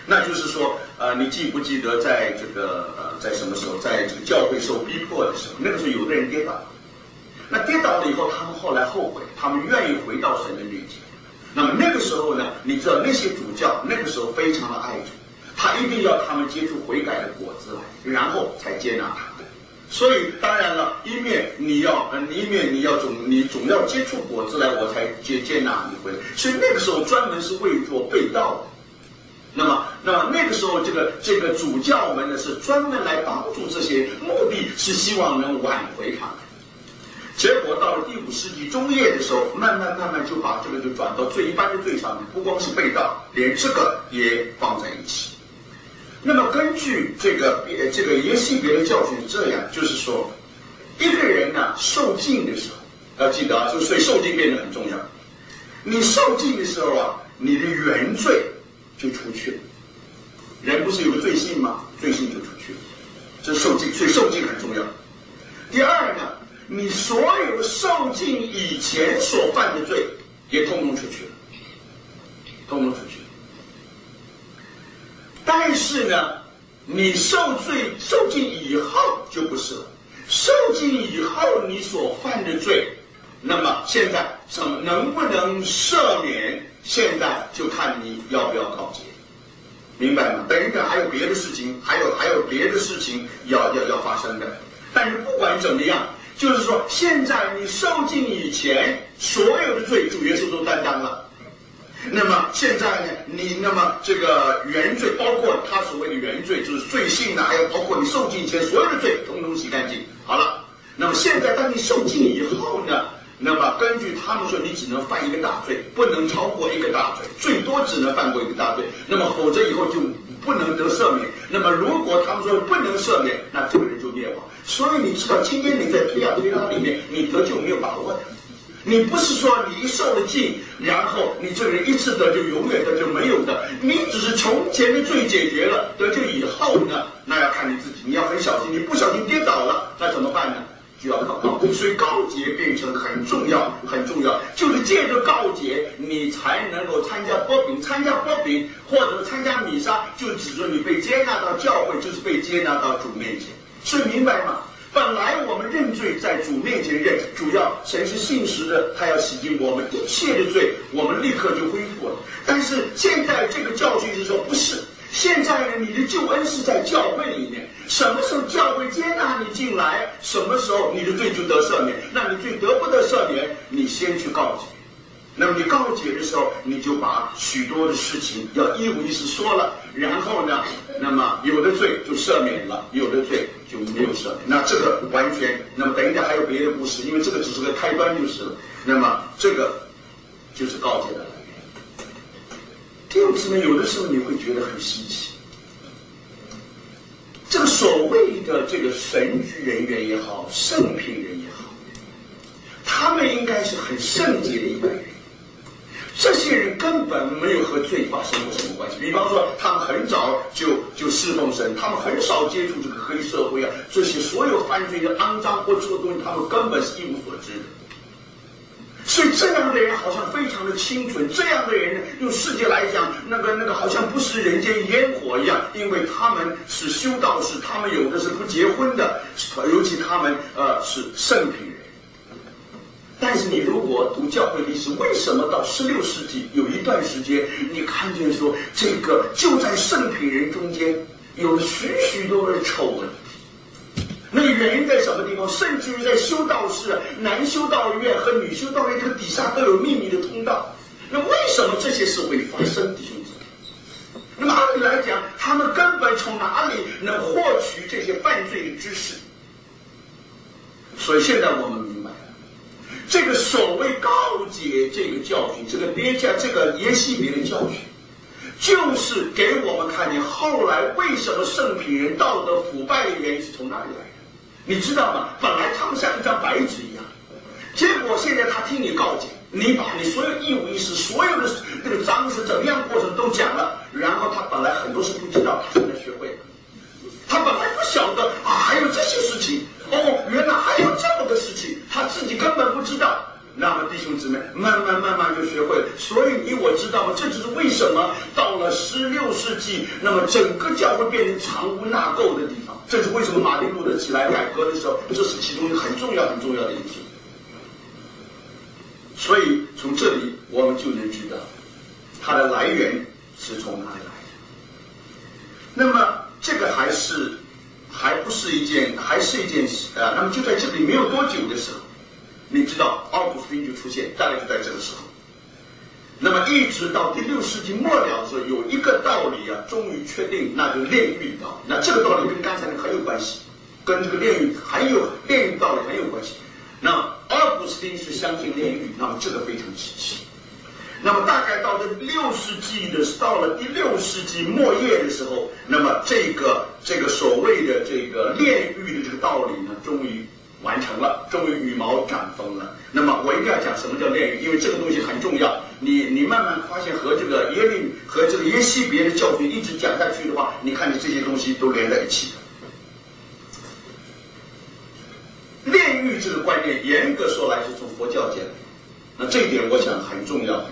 那就是说，你记不记得在这个在什么时候，在这个教会受逼迫的时候，那个时候有的人跌倒了，那跌倒了以后，他们后来后悔，他们愿意回到神的面前。那么那个时候呢，你知道那些主教那个时候非常的爱主，他一定要他们结出悔改的果子来，然后才接纳他们。所以当然了，一面你总要结出果子来，我才接纳你回来。所以那个时候专门是为做被盗的。那么那个时候这个主教们呢是专门来帮助这些，目的是希望能挽回他们。结果到了第5世纪中叶的时候，慢慢就把这个就转到一般的罪上面，不光是被盗，连这个也放在一起。那么根据这个耶西别的教训是这样，就是说，一个人呢受尽的时候，要记得啊，所以受尽变得很重要。你受尽的时候啊，你的原罪就出去了。人不是有个罪性吗？罪性就出去了，这是受尽，所以受尽很重要。第二呢，你所有受尽以前所犯的罪也通通出去了，通通出去了。但是呢，你受尽以后就不是了。受尽以后你所犯的罪，那么现在能不能赦免，现在就看你要不要告解，明白吗？等等，还有别的事情，还有别的事情要发生的。但是不管怎么样，就是说，现在你受尽以前所有的罪，主耶稣都担当了。那么现在呢，那么这个原罪，包括他所谓的原罪，就是罪性呢，还有包括你受尽以前所有的罪，统统洗干净。好了，那么现在当你受尽以后呢，那么根据他们说，你只能犯一个大罪，不能超过一个大罪，最多只能犯过一个大罪。那么否则以后就不能得赦免。那么如果他们说不能赦免，那这个人就灭亡。所以你知道，今天你在推拉里面，你得救没有把握的。你不是说你一受了尽，然后你这个人一次得救，永远得救没有的。你只是从前的罪解决了，得救以后呢，那要看你自己，你要很小心。你不小心跌倒了，那怎么办呢？就要靠告解。所以告解变成很重要，很重要。就是借着告解，你才能够参加波饼，或者参加弥撒，就指着你被接纳到教会，就是被接纳到主面前。所以明白吗？本来我们认罪在主面前认，主要神是信实的，他要洗净我们一切的罪，我们立刻就恢复了。但是现在这个教训是说不是，现在呢，你的救恩是在教会里面，什么时候教会接纳你进来，什么时候你的罪就得赦免。那你罪得不得赦免，你先去告解。那么你告解的时候，你就把许多的事情要一五一十说了，然后呢，那么有的罪就赦免了，有的罪就没有赦免。那这个完全，那么等一下还有别的故事，因为这个只是个开端就是了。那么这个就是告解的来源。第二次呢，有的时候你会觉得很稀奇，这个所谓的这个神职人员也好，圣品人也好，他们应该是很圣洁的一般人。这些人根本没有和罪发生过什么关系。比方说，他们很早就侍奉神，他们很少接触这个黑社会啊，这些所有犯罪的肮脏或错东西，他们根本是一无所知的。所以这样的人好像非常的清纯，这样的人呢，用世界来讲，那个好像不食人间烟火一样，因为他们是修道士，他们有的是不结婚的，尤其他们是圣品人。但是你如果读教会历史，为什么到16世纪有一段时间，你看见说这个就在圣品人中间有了许许多的丑闻？那个原因在什么地方？甚至于在修道士、男修道院和女修道院这个底下都有秘密的通道。那为什么这些事会发生，弟兄姊妹？那么按理来讲，他们根本从哪里能获取这些犯罪的知识？所以现在我们明白了，这个所谓告解这个教训，这个耶西别的教训，就是给我们看见后来为什么圣品人道德腐败的原因是从哪里来的。你知道吗？本来他们像一张白纸一样，结果现在他听你告解，你把你所有一五一十所有的那个章是怎么样过程都讲了，然后他本来很多事不知道，他现在学会了。他本来不晓得还有这些事情，原来还有这么个事情，他自己根本不知道。那么弟兄姊妹，慢慢就学会了。所以你我知道吗？这就是为什么到了 16世纪，那么整个教会变成藏污纳垢的地方。这是为什么马丁路德起来改革的时候，这是其中一个很重要的因素。所以从这里我们就能知道它的来源是从哪里来的。那么这个还是一件那么就在这里没有多久的时候，你知道奥古斯丁就出现，大概就在这个时候。那么一直到第6世纪末了的时候，有一个道理啊，终于确定，那就是炼狱的道理。那这个道理跟刚才的很有关系，跟这个炼狱道理很有关系。那奥古斯丁是相信炼狱，那么这个非常稀奇。那么大概到了第6世纪末叶的时候，那么这个所谓的这个炼狱的这个道理呢，终于完成了，终于羽毛长丰了。那么我一定要讲什么叫炼狱，因为这个东西很重要。你慢慢发现和这个耶西别的教训一直讲下去的话，你看你这些东西都连在一起的。炼狱这个观念，严格说来是从佛教界来的，那这一点我想很重要。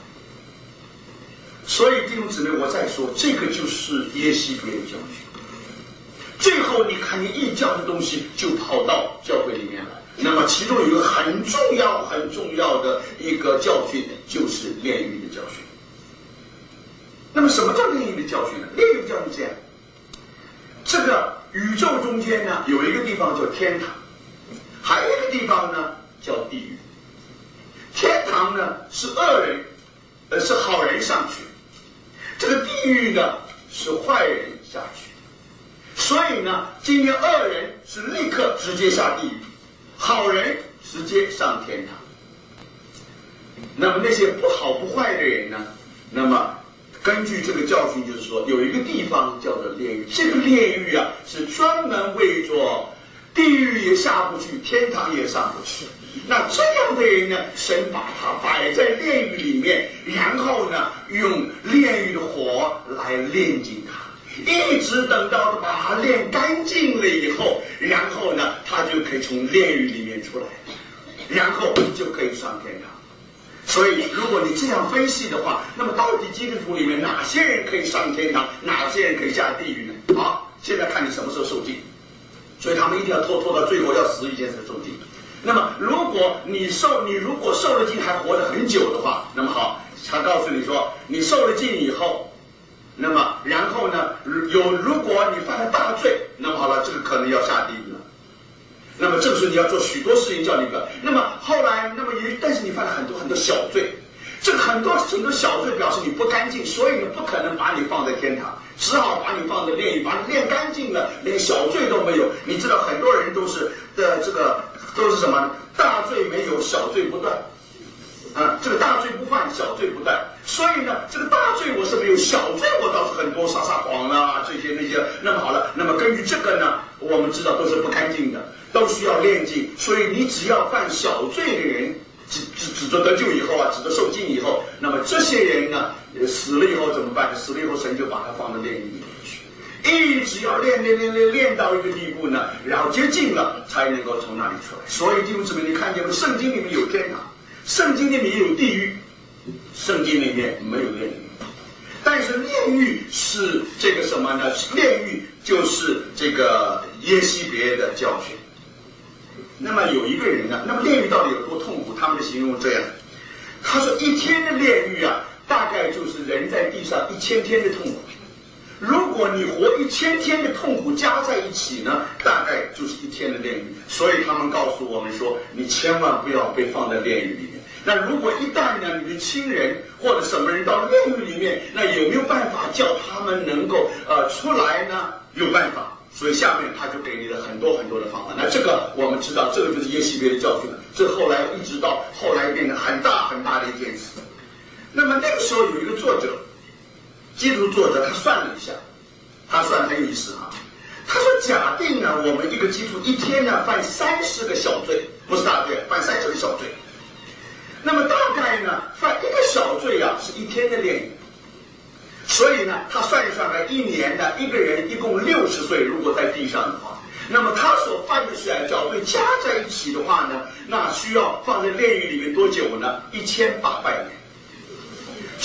所以弟兄姊妹，我再说，这个就是耶西别的教训。最后你看见异教的东西就跑到教会里面来，那么其中有一个很重要的一个教训，就是炼狱的教训。那么什么叫炼狱的教训呢？炼狱的教训这样，这个宇宙中间呢，有一个地方叫天堂，还有一个地方呢叫地狱。天堂呢是恶人，是好人上去，这个地狱呢是坏人下去。所以呢，今天恶人是立刻直接下地狱，好人直接上天堂。那么那些不好不坏的人呢，那么根据这个教训，就是说有一个地方叫做炼狱，这个炼狱啊是专门为着地狱也下不去，天堂也上不去。那这样的人呢，神把他摆在炼狱里面，然后呢用炼狱的火来炼净他，一直等到把它炼干净了以后，然后呢他就可以从炼狱里面出来，然后就可以上天堂。所以如果你这样分析的话，那么到底基督徒里面哪些人可以上天堂，哪些人可以下地狱呢？好，现在看你什么时候受尽。所以他们一定要拖到最后要死一件事受尽。那么如果你如果受了尽还活得很久的话，那么好，他告诉你说，你受了尽以后，那么然后呢，如果你犯了大罪，那么好了，这个可能要下地狱了。那么这个时候你要做许多事情叫你不要。那么后来，但是你犯了很多小罪，这个很多小罪表示你不干净，所以呢不可能把你放在天堂，只好把你放在炼狱，把你炼干净了，连小罪都没有。你知道很多人都是什么？大罪没有，小罪不断。这个大罪不犯，小罪不断。所以呢，这个大罪我是没有，小罪我倒是很多，撒谎啊，这些那些。那么好了，那么根据这个呢，我们知道都是不干净的，都需要炼净。所以你只要犯小罪的人，指着得救以后啊，指着受尽以后，那么这些人呢，死了以后怎么办？死了以后，神就把他放到炼狱里面去。一直要练到一个地步呢，然后接近了才能够从那里出来。所以弟兄姊妹，你看见圣经里面有天堂，圣经里面有地狱，圣经里面没有炼狱。但是炼狱是这个什么呢？炼狱就是这个耶西别的教训。那么有一个人呢，那么炼狱到底有多痛苦？他们的形容这样，他说一天的炼狱啊，大概就是人在地上1000天的痛苦。如果你活1000天的痛苦加在一起呢，大概就是1天的炼狱。所以他们告诉我们说，你千万不要被放在炼狱里面。那如果一旦呢，你的亲人或者什么人到炼狱里面，那有没有办法叫他们能够出来呢？有办法。所以下面他就给你了很多的方法。那这个我们知道，这个就是耶西别的教训了。这后来一直到后来变成很大的一件事。那么那个时候有一个作者，基督作者，他算了一下，他算得很有意思啊。他说，假定呢，我们一个基督徒一天呢犯30个小罪，不是大罪，犯30个小罪。那么大概呢，犯一个小罪啊，是1天的炼狱。所以呢，他算一算来，一年呢，一个人一共60岁，如果在地上的话，那么他所犯的小罪加在一起的话呢，那需要放在炼狱里面多久呢？1800年。所以现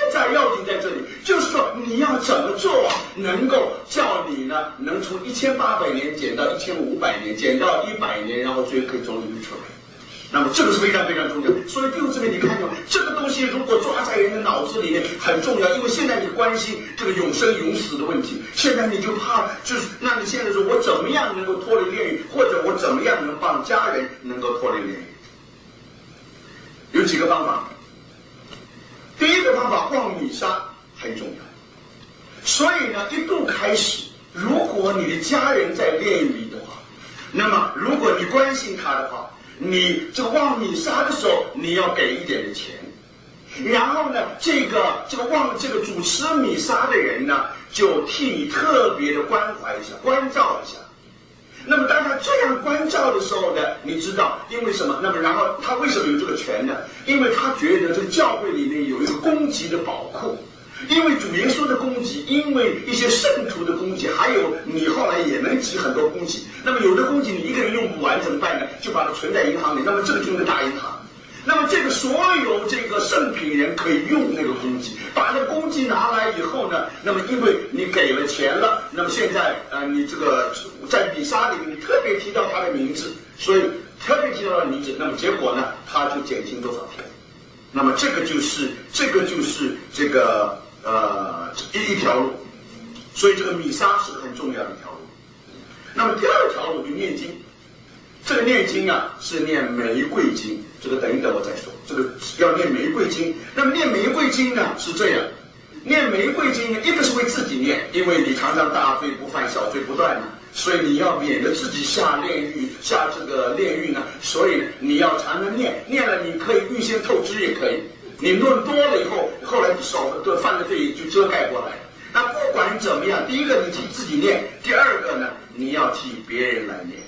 要紧在这里，就是说你要怎么做能够叫你呢能从1800年减到1500年，减到100年，然后最后可以从里面出来。那么这个是非常非常重要，所以弟兄姊妹，你看到这个东西如果抓在人的脑子里面很重要，因为现在你关心这个永生永死的问题，现在你就怕就是那你现在说我怎么样能够脱离炼狱，或者我怎么样能帮家人能够脱离炼狱？有几个方法。第一个方法，望弥撒很重要。所以呢，一度开始，如果你的家人在炼狱里的话，那么如果你关心他的话，你这个望弥撒的时候，你要给一点的钱，然后呢，这个主持弥撒的人呢，就替你特别的关怀一下，关照一下。那么当他这样关照的时候呢，你知道因为什么？那么然后他为什么有这个权呢？因为他觉得这个教会里面有一个供给的宝库。因为主耶稣的供给，因为一些圣徒的供给，还有你后来也能集很多供给。那么有的供给你一个人用不完怎么办呢？就把它存在银行里，那么这个就是大银行。那么这个所有这个圣品人可以用那个供给，把那供给拿来以后呢，那么因为你给了钱了，那么现在你这个在弥撒里面你特别提到他的名字，所以特别提到他的名字，那么结果呢，他就减轻多少天？那么这个就是这个一条路，所以这个弥撒是很重要的一条路。那么第二条路就念经，这个念经啊是念玫瑰经，这个等一等我再说。这个要念玫瑰经，那么念玫瑰经呢是这样，念玫瑰经呢，一个是为自己念，因为你常常大罪不犯，小罪不断嘛，所以你要免得自己下炼狱呢，所以你要常常念，念了你可以预先透支也可以。你论多了以后，后来犯的罪就遮盖过来。那不管怎么样，第一个你替自己念，第二个呢，你要替别人来念。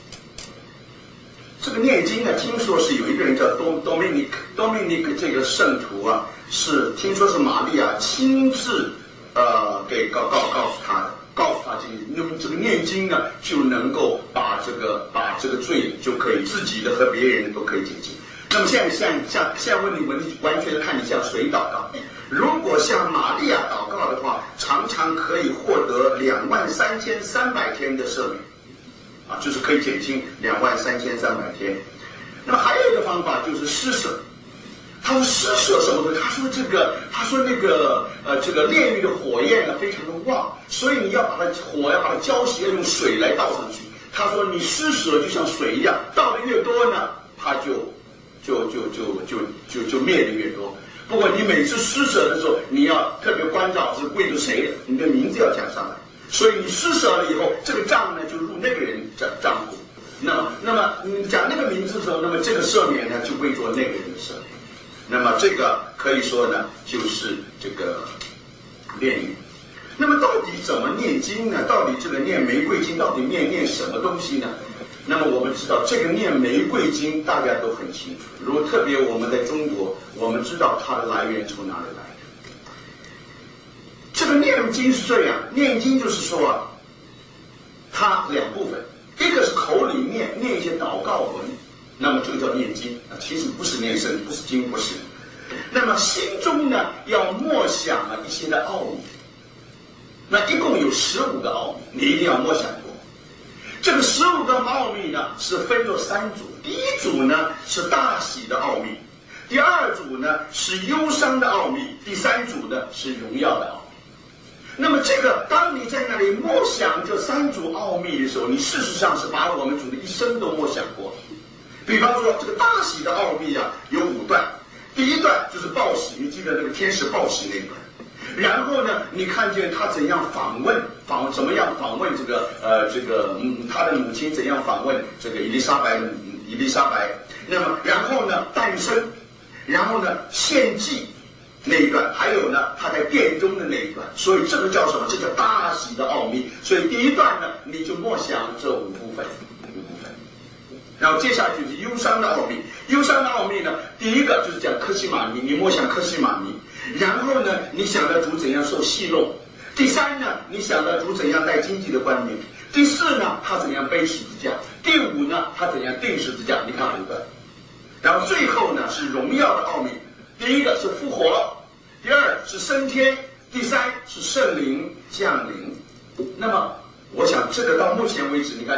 这个念经呢，听说是有一个人叫 Dominic 这个圣徒啊，听说是玛利亚亲自给告诉他的，告诉他那么这个念经呢，就能够把这个罪就可以自己的和别人都可以解决。那么现在问你完全看你向谁祷告。如果向玛利亚祷告的话，常常可以获得23300天的赦免，就是可以减轻23300天。那么还有一个方法就是施舍。他说施舍什么的？他说这个炼狱的火焰呢非常的旺，所以你要把它浇熄，要用水来倒上去。他说你施舍就像水一样，倒的越多呢，它就灭的越多。不过你每次施舍的时候，你要特别关照是为着谁的，你的名字要讲上来。所以你施舍了以后，这个账呢就入那个人账户。那么你讲那个名字的时候，那么这个赦免呢就为着那个人的赦免。那么这个可以说呢，就是这个炼狱。那么到底怎么念经呢？到底这个念玫瑰经到底念什么东西呢？那么我们知道这个念玫瑰经大家都很清楚，如果特别我们在中国，我们知道它的来源从哪里来的。这个念经是这样，念经就是说它两部分，一个是口里念一些祷告文，那么这个叫念经，其实不是念圣，不是经，不是。那么心中呢要默想一些的奥秘，那一共有15个奥秘，你一定要默想过。这个15个奥秘呢是分作3组，第一组呢是大喜的奥秘，第二组呢是忧伤的奥秘，第3组呢是荣耀的奥秘。那么这个当你在那里默想这3组奥秘的时候，你事实上是把我们主的一生都默想过。比方说这个大喜的奥秘有5段，第一段就是报喜，你记得那个天使报喜那一段。然后呢，你看见他怎样怎么样访问他的母亲怎样访问这个伊丽莎白，那么然后呢诞生，然后呢献祭那一段，还有呢他在殿中的那一段，所以这个叫什么？这叫大喜的奥秘。所以第一段呢，你就默想这5部分。然后接下去是忧伤的奥秘，忧伤的奥秘呢，第一个就是讲科西玛尼，你默想科西玛尼。然后呢，你想到主怎样受戏弄；第3呢，你想到主怎样带经济的冠冕；第4呢，他怎样背十字架；第5呢，他怎样钉十字架。你看5个。然后最后呢是荣耀的奥秘，第一个是复活， 第二是升天，第三是圣灵降临。那么，我想这个到目前为止，你看